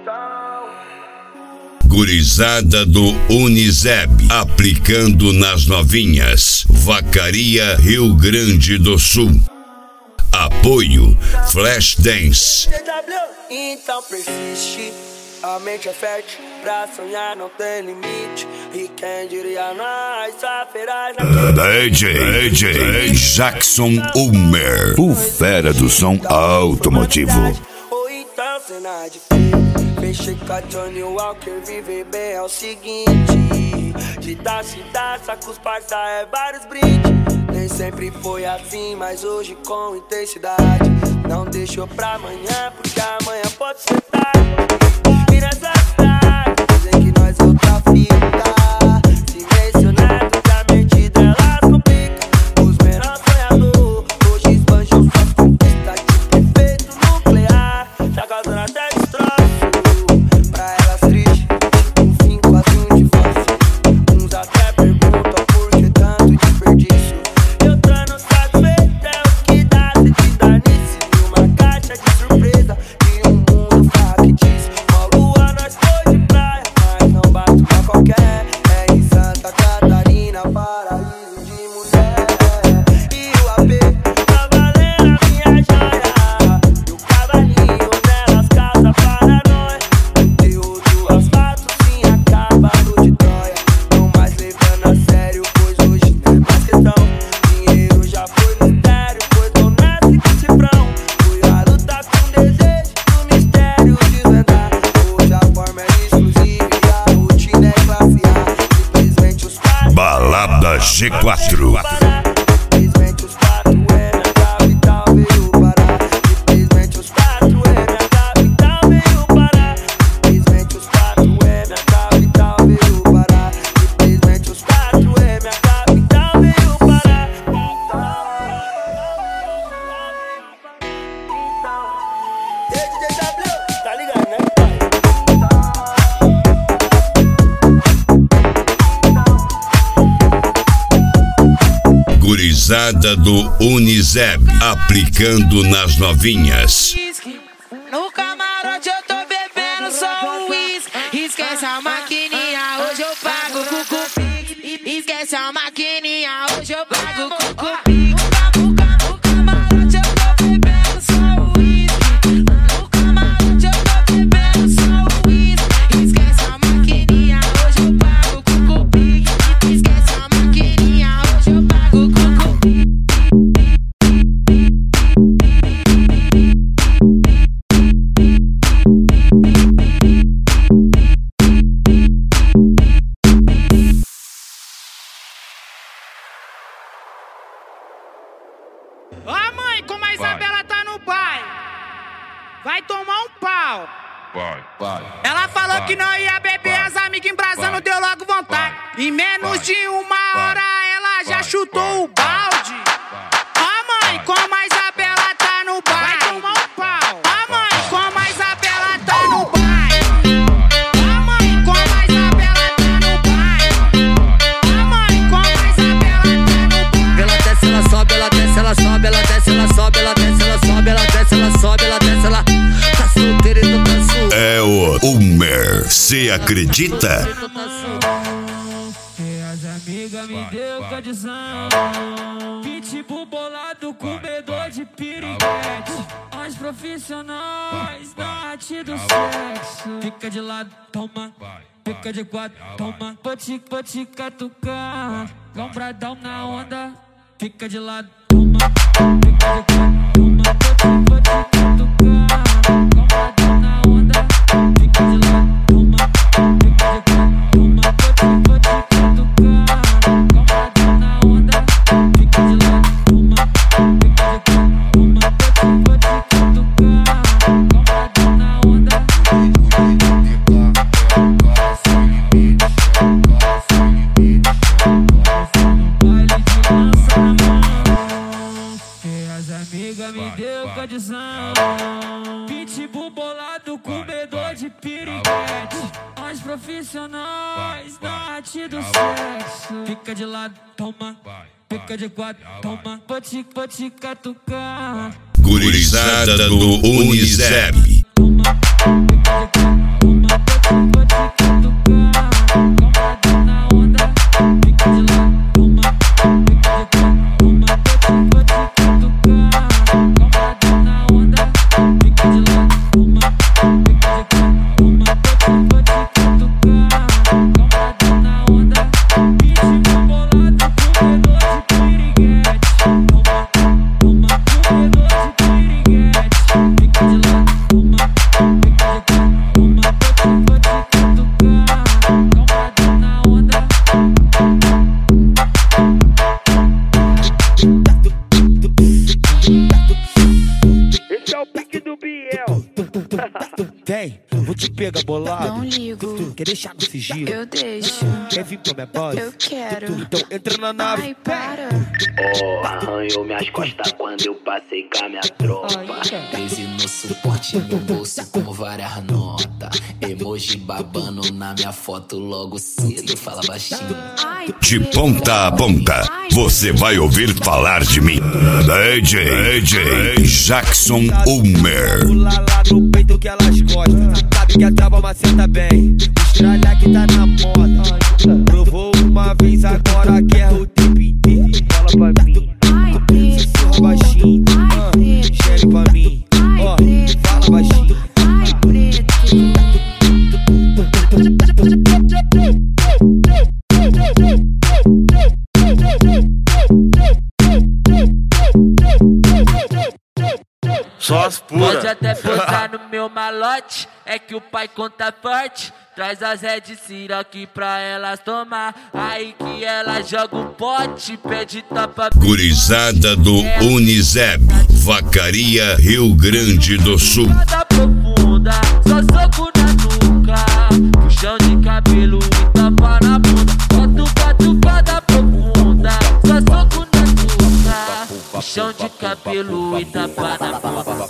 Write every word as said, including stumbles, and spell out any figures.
Gurizada do Uniseb, aplicando nas novinhas. Vacaria, Rio Grande do Sul. Apoio Flashdance. Então persiste, a mente é fértil, pra sonhar não tem limite. E quem diria nós, só feraz na D J, D J Jackson Ulmer, o fera do som automotivo. Ou então cena de filme, fechei com a Johnny Walker, viver bem é o seguinte. De taça em taça, com os parça é vários brindes. Nem sempre foi assim, mas hoje com intensidade. Não deixou pra amanhã, porque amanhã pode ser tarde. E nessa cidade, dizem que nós outra fita. Se mencionar, a mente delas complica. Os menores sonhadores, hoje esbanjam suas conquistas. De efeito nuclear, tá causando até destroço. Pra elas triste, tipo um fim quase um divórcio. Uns até perguntam por que tanto desperdício. Balada G quatro. Gurizada do Uniseb, aplicando nas novinhas. No camarote eu tô bebendo só um uísque. Esquece a maquininha, hoje eu pago com cupi. Esquece a maquininha, hoje eu pago com cupi. No camarote eu tô bebendo só um uísque. No camarote eu tô bebendo só um uísque. Esquece a maquininha, hoje eu pago com cupi. Esquece a maquininha, hoje eu pago com cupi. Ó a mãe, como a Isabela tá no baile, vai tomar um pau. Vai, vai. Ela falou vai, que não ia beber, vai, as amigas embrasando, vai, deu logo vontade. vai, Em menos vai, de uma vai, hora ela já vai, chutou vai, o balde. Ó a mãe, vai, como a Isabela tá no baile, vai tomar um pau. Ó a mãe, como a Isabela tá no baile. Ó a mãe, como a Isabela tá no baile. Ó a mãe, como a Isabela tá no baile. Ela desce, ela sobe, ela desce, ela sobe, ela desce, ela sobe, ela desce, ela sobe, ela desce, ela sobe, ela desce, ela tá solteira e não tá solteira. É o Ulmer, cê acredita? E as amigas me deu condição. Pitbull bolado, comedor de piriguete. As profissionais da arte do sexo. Fica de lado, toma. Fica de quatro, toma. Vou te, vou te catucar. Lombradão na onda. Fica de lado, toma. Fica de quatro, toma. Vou te, vou te catucar. Lombradão na onda. Fica de lado, toma. Fica de quatro, toma. Vou te, vou te catucar. Lombradão na onda. Fica de lado, toma. Fica de quatro, toma. Vou te, vou te catucar. Lombradão na onda. Amiga me deu condição. Pitbull bolado, comedor de piriguete. As profissionais da arte do sexo. Fica de lado, toma. Fica de quatro, toma. Vou te, vou te catucar. Gurizada do Uniseb. Toma. Fica de quatro, toma. Vem, vou te pegar bolado. Não ligo. Quer deixar com sigilo? Eu deixo. Quer vir pra minha base? Eu quero. Então entra na nave. Ai, para. Oh, arranhou minhas costas quando eu passei com a minha tropa. Crise no suporte no bolso como várias notas. Emoji babando na minha foto logo cedo. Fala baixinho. Ai, De ponta a ponta, você vai ouvir falar de mim. D J, D J Jackson Ulmer. Pula lá no peito que elas gostam. Sabe que a trava maceta bem. Estralha que tá na moda. Provou uma vez, agora quer o tempo inteiro. Fala pra mim. ai, preto. Sussurra baixinho. Ai, preto. Chegue pra mim. Ó, fala baixinho. Ai, preto. Só as puras. Pode até posar no meu malote, é que o pai conta forte. Traz as Red Ciroc pra elas tomar. Aí que ela joga um pote, pede tapa. Gurizada do Uniseb, Vacaria, Rio Grande do Sul. Nada profunda, só soco na nuca. Puxão de cabelo e tapa na bunda. Bota, bota, bota profunda, só soco na nuca. Puxão de cabelo e tapa na bunda.